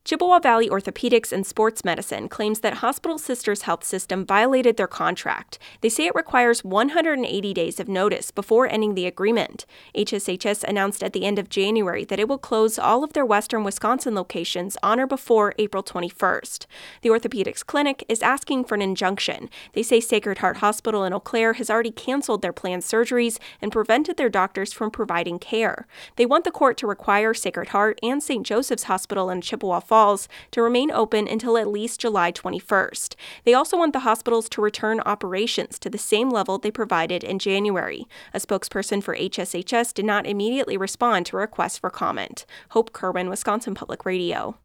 Chippewa Valley Orthopedics and Sports Medicine claims that Hospital Sisters Health System violated their contract. They say it requires 180 days of notice before ending the agreement. HSHS announced at the end of January that it will close all of their western Wisconsin locations on or before April 21st. The orthopedics clinic is asking for an injunction. They say Sacred Heart Hospital in Eau Claire has already canceled their planned surgeries and prevented their doctors from providing care. They want the court to require Sacred Heart and St. Joseph's Hospital in Chippewa Falls to remain open until at least July 21st. They also want the hospitals to return operations to the same level they provided in January. A spokesperson for HSHS did not immediately respond to requests for comment. Hope Kerwin, Wisconsin Public Radio.